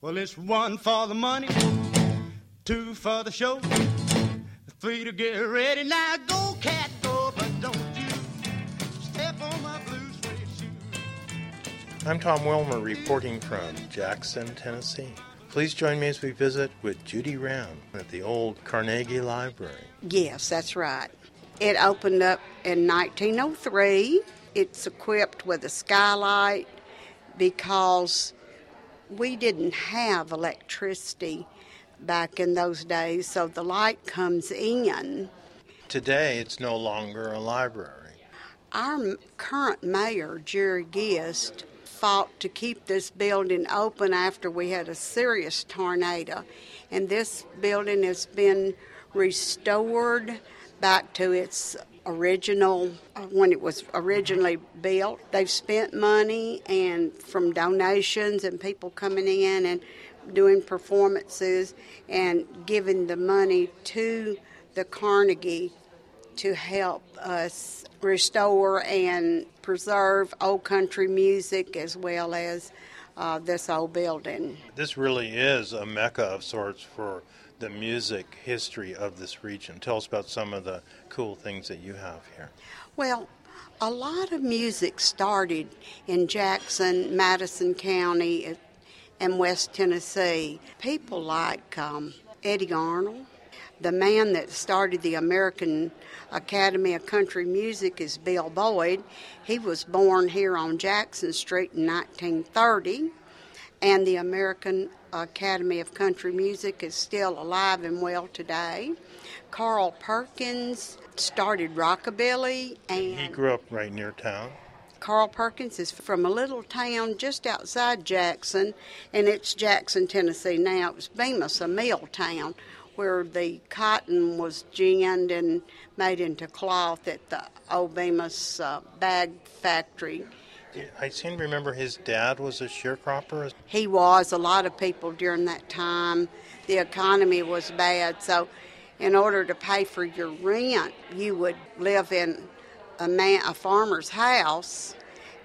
Well, it's 1 for the money, 2 for the show, 3 to get ready. Now go, cat, go, but don't you step on my blue suede shoe. I'm Tom Wilmer reporting from Jackson, Tennessee. Please join me as we visit with Judy Round at the old Carnegie Library. Yes, that's right. It opened up in 1903. It's equipped with a skylight because we didn't have electricity back in those days, so the light comes in. Today, it's no longer a library. Our current mayor, Jerry Gist, fought to keep this building open after we had a serious tornado, and this building has been restored back to its original, when it was originally built. They've spent money and from donations and people coming in and doing performances and giving the money to the Carnegie to help us restore and preserve old country music as well as this old building. This really is a mecca of sorts for the music history of this region. Tell us about some of the cool things that you have here. Well, a lot of music started in Jackson, Madison County, and West Tennessee. People like Eddie Arnold. The man that started the American Academy of Country Music is Bill Boyd. He was born here on Jackson Street in 1930, and the American Academy of Country Music is still alive and well today. Carl Perkins started rockabilly, and he grew up right near town. Carl Perkins is from a little town just outside Jackson, and it's Jackson, Tennessee now. It was Bemis, a mill town, where the cotton was ginned and made into cloth at the old Bemis bag factory. I seem to remember his dad was a sharecropper. He was. A lot of people during that time, the economy was bad, so in order to pay for your rent, you would live in a farmer's house,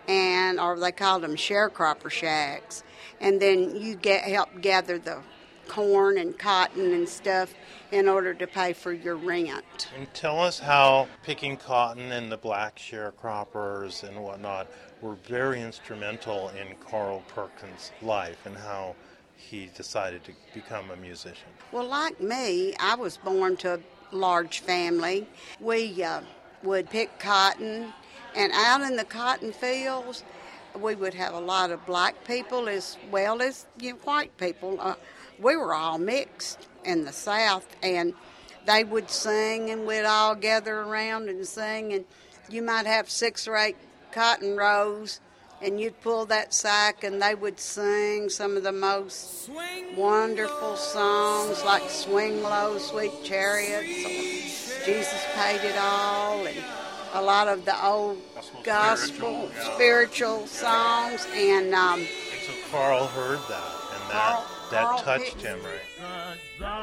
or they called them sharecropper shacks, and then you help gather the corn and cotton and stuff in order to pay for your rent. And tell us how picking cotton and the black sharecroppers and whatnot were very instrumental in Carl Perkins' life and how he decided to become a musician. Well, like me, I was born to a large family. We would pick cotton, and out in the cotton fields, we would have a lot of black people as well as white people. We were all mixed in the South, and they would sing, and we'd all gather around and sing, and you might have 6 or 8 cotton rows, and you'd pull that sack, and they would sing some of the most wonderful songs like Swing Low, Sweet Chariots, or Jesus Paid It All, and a lot of the old gospel, spiritual songs. And so Carl heard that, and that touched him, right?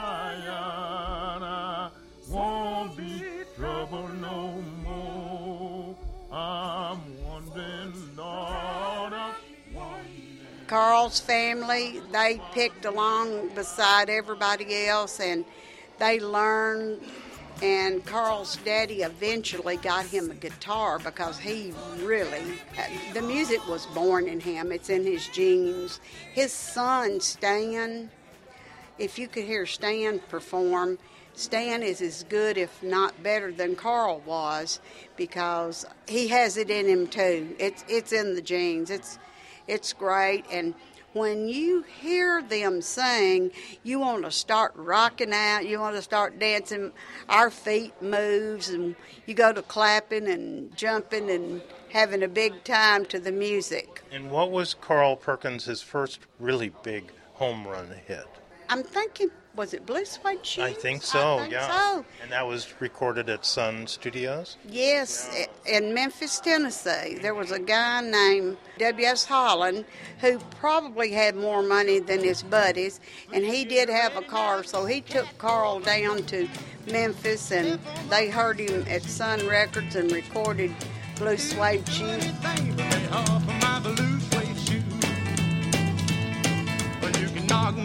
Zion, won't be trouble no more. I'm wondering, Lord, Carl's family, they picked along beside everybody else, and they learned. And Carl's daddy eventually got him a guitar because the music was born in him. It's in his genes. His son, Stan, if you could hear Stan perform, Stan is as good, if not better, than Carl was, because he has it in him too. It's in the genes. It's great, and when you hear them sing, you want to start rocking out, you want to start dancing. Our feet moves, and you go to clapping and jumping and having a big time to the music. And what was Carl Perkins' first really big home run hit? I'm thinking, was it Blue Suede Shoes? I think so, I think yeah. so. And that was recorded at Sun Studios? Yes, in Memphis, Tennessee. There was a guy named W.S. Holland who probably had more money than his buddies, and he did have a car, so he took Carl down to Memphis, and they heard him at Sun Records and recorded Blue Suede Shoes. Well, you can knock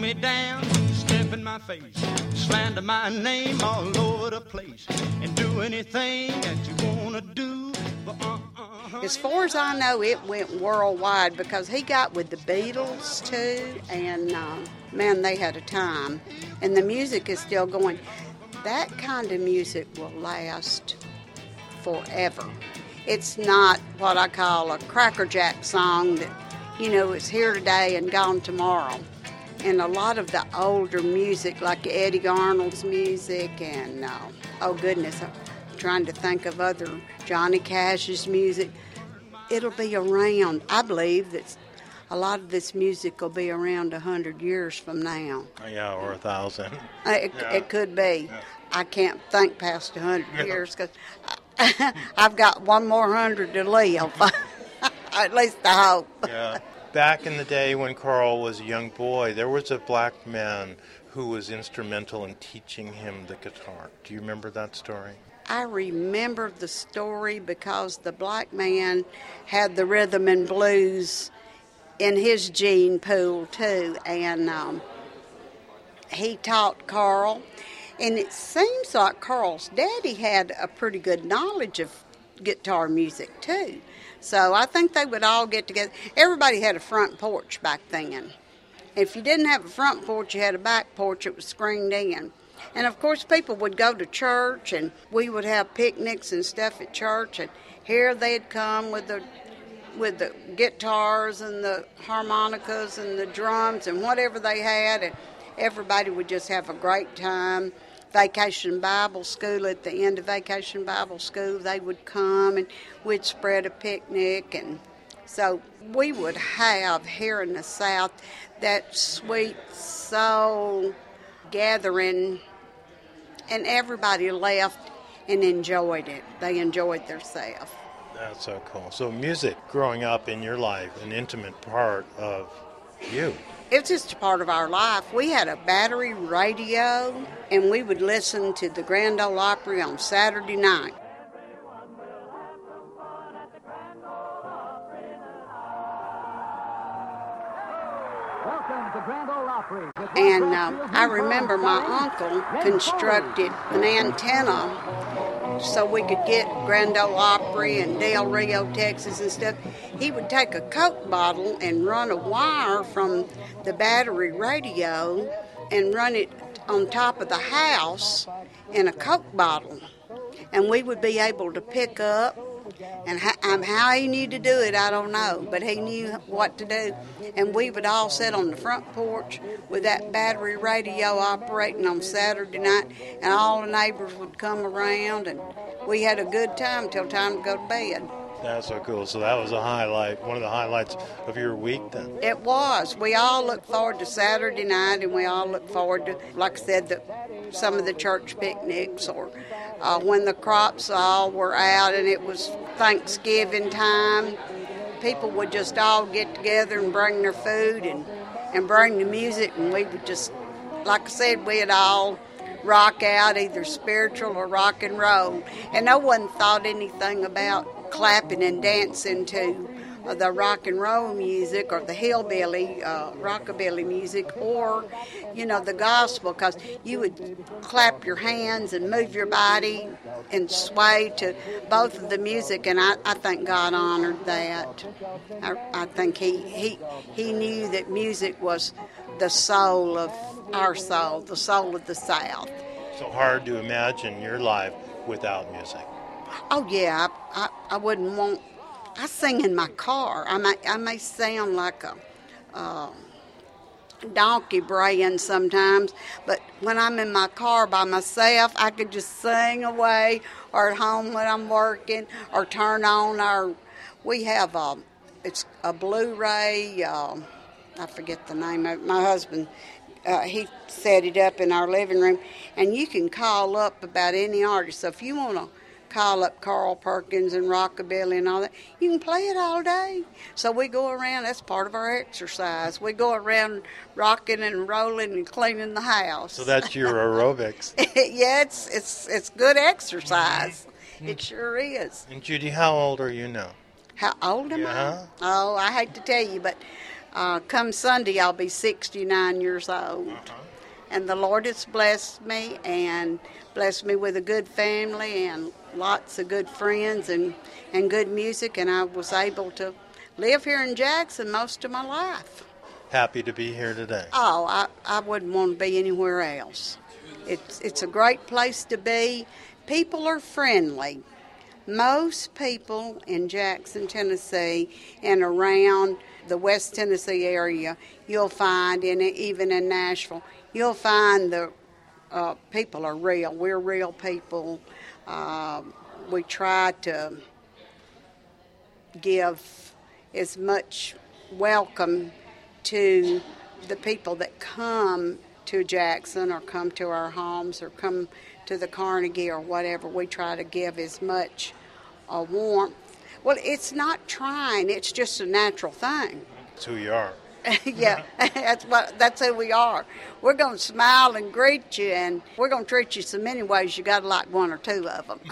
me down, step in my face, slander my name all over the place, and do anything that you wanna do. But As far as I know, it went worldwide because he got with the Beatles too, and man, they had a time. And the music is still going. That kind of music will last forever. It's not what I call a crackerjack song that, is here today and gone tomorrow. And a lot of the older music, like Eddie Arnold's music, and oh goodness, I'm trying to think of other Johnny Cash's music. It'll be around. I believe that a lot of this music will be around 100 years from now. Yeah, or 1,000. It could be. Yeah. I can't think past 100 years because I've got one more 100 to live. At least I hope. Yeah. Back in the day when Carl was a young boy, there was a black man who was instrumental in teaching him the guitar. Do you remember that story? I remember the story because the black man had the rhythm and blues in his gene pool too, and he taught Carl. And it seems like Carl's daddy had a pretty good knowledge of guitar music too. So I think they would all get together. Everybody had a front porch back then. If you didn't have a front porch, you had a back porch that was screened in. And of course people would go to church and we would have picnics and stuff at church, and here they'd come with the guitars and the harmonicas and the drums and whatever they had, and everybody would just have a great time. Vacation Bible School, at the end of Vacation Bible School, they would come and we'd spread a picnic. And so we would have here in the South that sweet soul gathering, and everybody left and enjoyed it. They enjoyed themselves. That's so cool. So music growing up in your life, an intimate part of you. It's just a part of our life. We had a battery radio, and we would listen to the Grand Ole Opry on Saturday night. And I remember my uncle constructed an antenna so we could get Grand Ole Opry and Del Rio, Texas and stuff. He would take a Coke bottle and run a wire from the battery radio and run it on top of the house in a Coke bottle. And we would be able to pick up, and how he knew to do it, I don't know, but he knew what to do. And we would all sit on the front porch with that battery radio operating on Saturday night, and all the neighbors would come around, and we had a good time till time to go to bed. That's so cool. So that was a highlight, one of the highlights of your week then? It was. We all looked forward to Saturday night, and we all looked forward to, like I said, some of the church picnics, or when the crops all were out and it was Thanksgiving time. People would just all get together and bring their food and bring the music, and we would just, like I said, we'd all rock out, either spiritual or rock and roll. And no one thought anything about clapping and dancing to the rock and roll music or the hillbilly, rockabilly music, or, the gospel, because you would clap your hands and move your body and sway to both of the music, and I think God honored that. I think he knew that music was the soul of our soul, the soul of the South. So hard to imagine your life without music. Oh, yeah, I wouldn't want... I sing in my car. I may sound like a donkey braying sometimes, but when I'm in my car by myself, I could just sing away, or at home when I'm working, or turn on we have it's a Blu-ray, I forget the name of it. My husband, he set it up in our living room, and you can call up about any artist. So if you want to call up Carl Perkins and rockabilly and all that, you can play it all day. So we go around, that's part of our exercise. We go around rocking and rolling and cleaning the house. So that's your aerobics. Yeah, it's good exercise. It sure is. And Judy, how old are you now? How old am I? Oh, I hate to tell you, but Come Sunday, I'll be 69 years old. And the Lord has blessed me and blessed me with a good family and lots of good friends and good music. And I was able to live here in Jackson most of my life. Happy to be here today. Oh, I wouldn't want to be anywhere else. It's a great place to be. People are friendly. Most people in Jackson, Tennessee, and around the West Tennessee area, you'll find, even in Nashville, you'll find the people are real. We're real people. We try to give as much welcome to the people that come to Jackson or come to our homes or come to the Carnegie or whatever. We try to give as much warmth. Well, it's not trying. It's just a natural thing. That's who you are. Yeah, that's who we are. We're going to smile and greet you, and we're going to treat you so many ways you got to like one or two of them.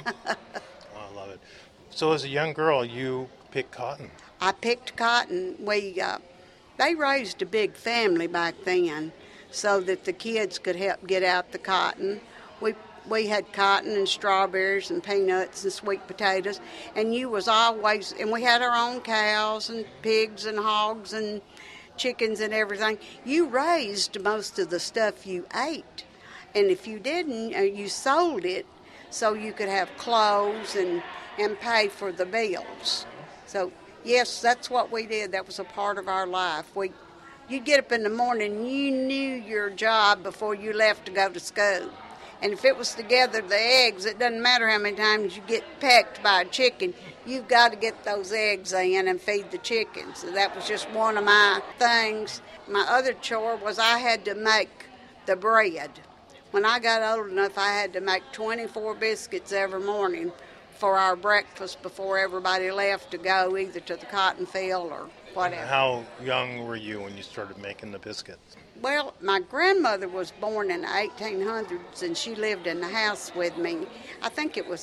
I love it. So as a young girl, you picked cotton. I picked cotton. They raised a big family back then so that the kids could help get out the cotton. We had cotton and strawberries and peanuts and sweet potatoes, and we had our own cows and pigs and hogs and chickens and everything. You raised most of the stuff you ate, and if you didn't, you sold it so you could have clothes and pay for the bills. So yes, that's what we did. That was a part of our life. You'd get up in the morning, you knew your job before you left to go to school. And if it was to gather the eggs, it doesn't matter how many times you get pecked by a chicken, you've got to get those eggs in and feed the chickens. So that was just one of my things. My other chore was I had to make the bread. When I got old enough, I had to make 24 biscuits every morning for our breakfast before everybody left to go either to the cotton field or whatever. How young were you when you started making the biscuits? Well, my grandmother was born in the 1800s, and she lived in the house with me. I think it was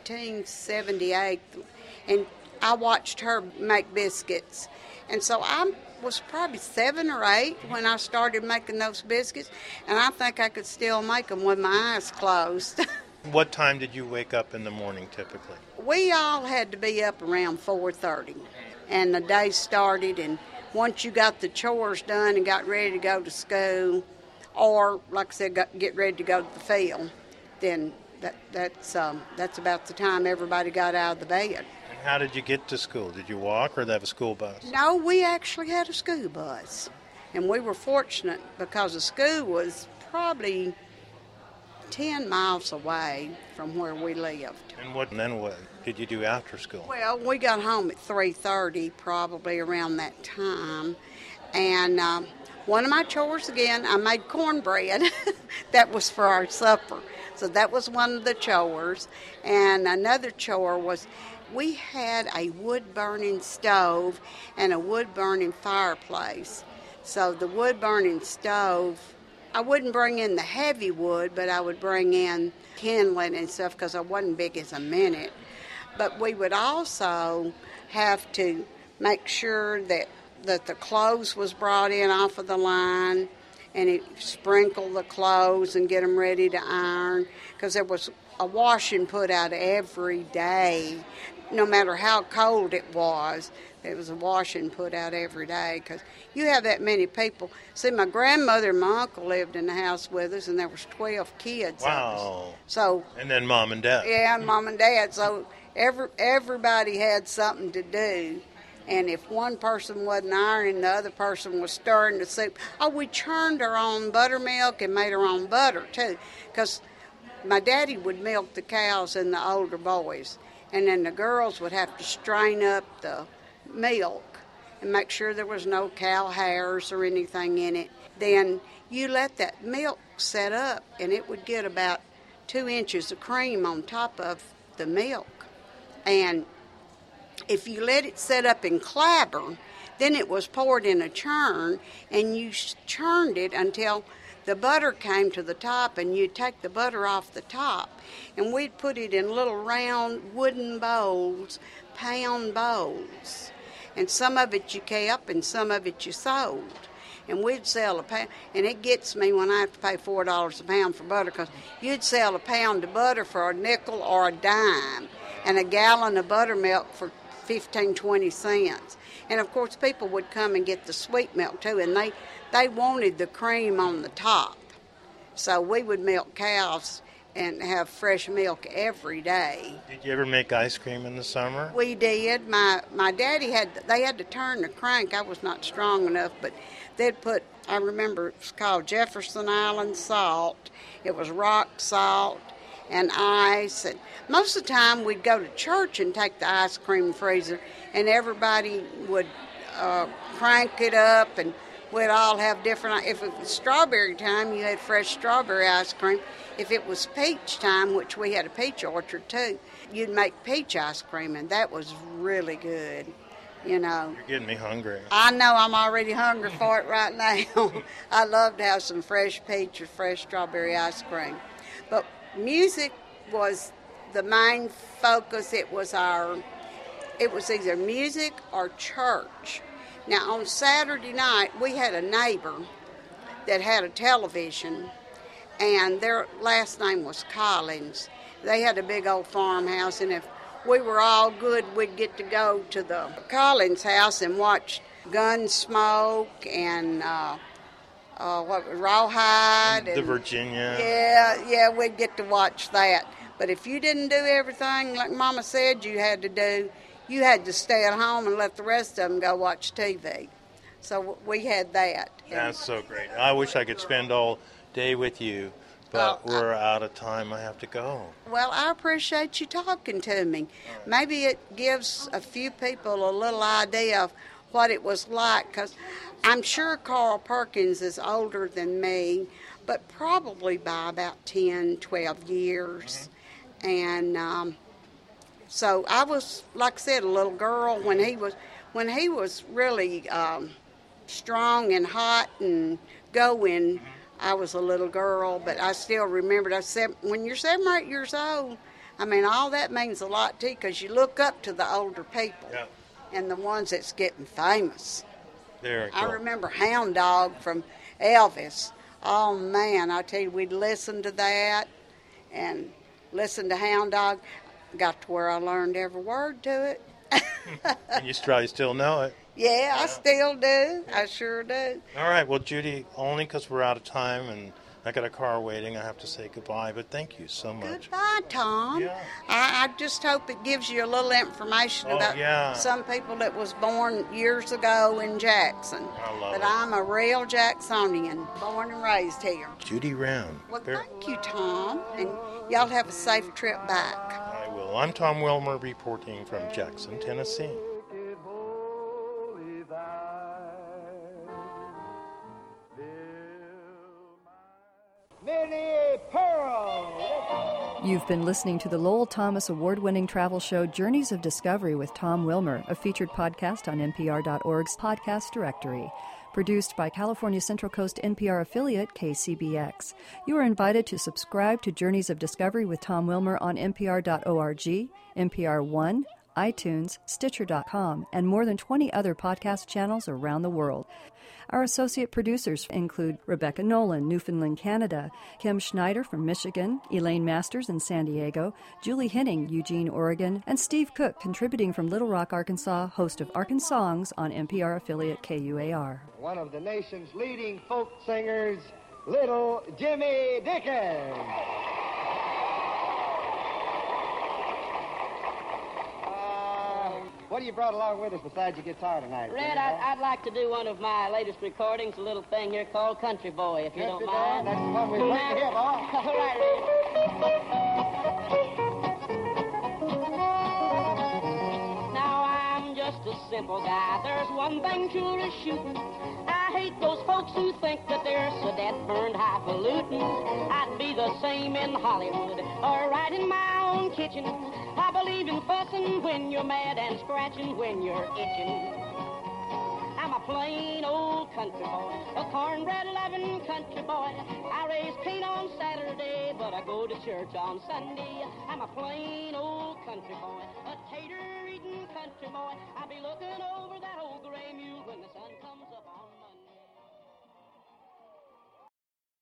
1878, and I watched her make biscuits. And so I was probably 7 or 8 when I started making those biscuits, and I think I could still make them with my eyes closed. What time did you wake up in the morning typically? We all had to be up around 4:30, and the day started, and once you got the chores done and got ready to go to school, or, like I said, get ready to go to the field, then that's about the time everybody got out of the bed. And how did you get to school? Did you walk or did they have a school bus? No, we actually had a school bus, and we were fortunate because the school was probably 10 miles away from where we lived. And then what did you do after school? Well, we got home at 3:30, probably around that time. And one of my chores, again, I made cornbread. That was for our supper. So that was one of the chores. And another chore was we had a wood-burning stove and a wood-burning fireplace. So the wood-burning stove, I wouldn't bring in the heavy wood, but I would bring in kindling and stuff because I wasn't big as a minute. But we would also have to make sure that the clothes was brought in off of the line, and it sprinkle the clothes and get them ready to iron, because there was a washing put out every day. No matter how cold it was, there was a washing put out every day, because you have that many people. See, my grandmother and my uncle lived in the house with us, and there was 12 kids. Wow. So, and then mom and dad. Yeah, and mom and dad. So everybody had something to do. And if one person wasn't ironing, the other person was stirring the soup. Oh, we churned our own buttermilk and made our own butter, too, because my daddy would milk the cows and the older boys, and then the girls would have to strain up the milk and make sure there was no cow hairs or anything in it. Then you let that milk set up, and it would get about 2 inches of cream on top of the milk. And if you let it set up in clabber, then it was poured in a churn, and you churned it until the butter came to the top, and you'd take the butter off the top, and we'd put it in little round wooden bowls, pound bowls, and some of it you kept and some of it you sold. And we'd sell a pound, and it gets me when I have to pay $4 a pound for butter, because you'd sell a pound of butter for a nickel or a dime, and a gallon of buttermilk for 15, 20 cents. And of course people would come and get the sweet milk too, and they wanted the cream on the top. So we would milk cows and have fresh milk every day. Did you ever make ice cream in the summer? We did. My daddy they had to turn the crank. I was not strong enough, but they'd put, I remember it was called Jefferson Island salt. It was rock salt and ice. And most of the time we'd go to church and take the ice cream freezer, and everybody would crank it up, and we'd all have different. If it was strawberry time, you had fresh strawberry ice cream. If it was peach time, which we had a peach orchard too, you'd make peach ice cream, and that was really good, you know. You're getting me hungry. I know, I'm already hungry for it right now. I love to have some fresh peach or fresh strawberry ice cream. But music was the main focus. It was either music or church. Now, on Saturday night, we had a neighbor that had a television, and their last name was Collins. They had a big old farmhouse, and if we were all good, we'd get to go to the Collins house and watch Gunsmoke and Rawhide. The Virginia. Yeah, we'd get to watch that. But if you didn't do everything like Mama said you had to do, you had to stay at home and let the rest of them go watch TV. So we had that. That's so great. I wish I could spend all day with you, but we're out of time. I have to go. Well, I appreciate you talking to me. Maybe it gives a few people a little idea of what it was like, because I'm sure Carl Perkins is older than me, but probably by about 10, 12 years. And so I was, like I said, a little girl when he was really strong and hot and going. I was a little girl, but I still remembered. When you're 7 or 8 years old, I mean, all that means a lot to you, because you look up to the older people and the ones that's getting famous. Very cool. I remember Hound Dog from Elvis. Oh, man, I tell you, we'd listen to that and listen to Hound Dog. Got to where I learned every word to it. And you probably still know it. Yeah, I still do. I sure do. All right. Well, Judy, only because we're out of time and I got a car waiting, I have to say goodbye. But thank you so much. Goodbye, Tom. Yeah. I just hope it gives you a little information about some people that was born years ago in Jackson. I love but it. I'm a real Jacksonian, born and raised here. Judy Round. Well, thank you, Tom. And y'all have a safe trip back. I will. I'm Tom Wilmer reporting from Jackson, Tennessee. Minnie Pearl. You've been listening to the Lowell Thomas award-winning travel show Journeys of Discovery with Tom Wilmer, a featured podcast on NPR.org's podcast directory. Produced by California Central Coast NPR affiliate KCBX. You are invited to subscribe to Journeys of Discovery with Tom Wilmer on NPR.org, NPR One, iTunes, Stitcher.com, and more than 20 other podcast channels around the world. Our associate producers include Rebecca Nolan, Newfoundland, Canada, Kim Schneider from Michigan, Elaine Masters in San Diego, Julie Henning, Eugene, Oregon, and Steve Cook, contributing from Little Rock, Arkansas, host of Arkansongs on NPR affiliate KUAR. One of the nation's leading folk singers, Little Jimmy Dickens. What have you brought along with us besides your guitar tonight? Red, I'd like to do one of my latest recordings, a little thing here called Country Boy, if you don't mind. That's the one we'd like to hear, boy. All right, Red. Now I'm just a simple guy. There's one thing sure to shoot. I hate those folks who think that they're so dead burned highfalutin. I'd be the same in Hollywood or right in my own kitchen. I believe in fussing when you're mad and scratching when you're itching. I'm a plain old country boy, a cornbread loving country boy. I raise cane on Saturday, but I go to church on Sunday. I'm a plain old country boy, a tater-eating country boy. I'll be looking over that old gray mule when the sun comes up on